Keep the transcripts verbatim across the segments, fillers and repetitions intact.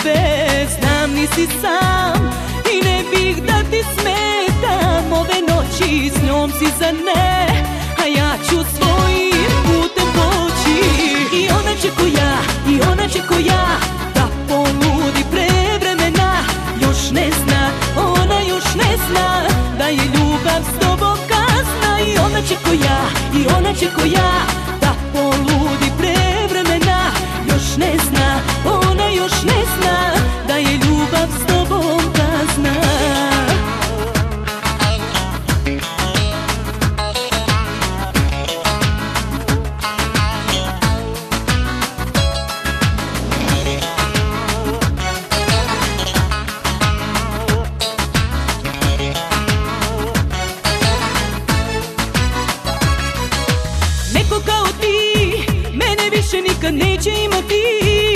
tebe. Znam nisi sam i ne bih da ti smetam. Ove noći s njom si za ne, a ja ću svojim putem poći. I ona će ko ja, i ona će ko ja, da poludi pre vremena. Još ne zna, ona još ne zna, da je ljubav s tobom kazna. I ona će ko ja, i ona će ko ja, da poludi pre vremena. Još ne zna, ona još ne zna, da je ljubav s tobom kazna. Neko kao ti mene više nikad neće imati.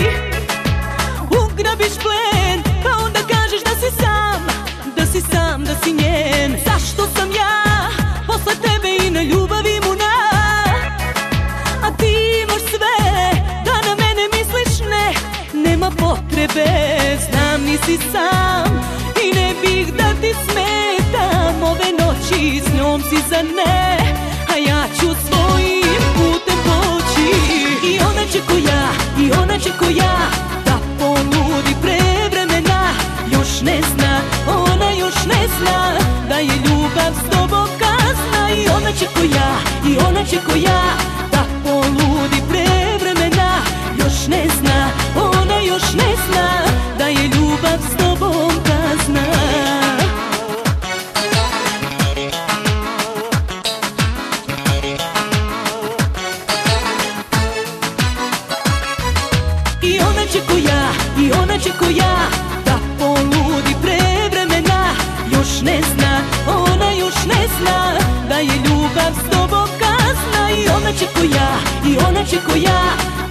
Ugrabiš plen pa onda kažeš da si sam, da si sam, da si njen. Zašto sam ja posle tebe i na ljubav imuna, a ti imaš sve da na mene misliš ne. Nema potrebe, znam nisi sam i ne bih da ti smetam. Ove noći s njom si za ne, a ja ću svojim putem poći. I ona će ko ja, i ona će ko ja, da poludi pre vremena. Još ne zna, ona još ne zna, da je ljubav s tobom kazna. I ona će ko ja, i ona će ko ja, da poludi pre vremena. Još ne zna, ona još ne zna, da je ljubav s tobom kazna. I ona će ko ja, i ona će ko ja, da poludi pre vremena. Još ne zna, ona još ne zna, da je ljubav s tobom kazna. I ona će ko ja, i ona će ko ja,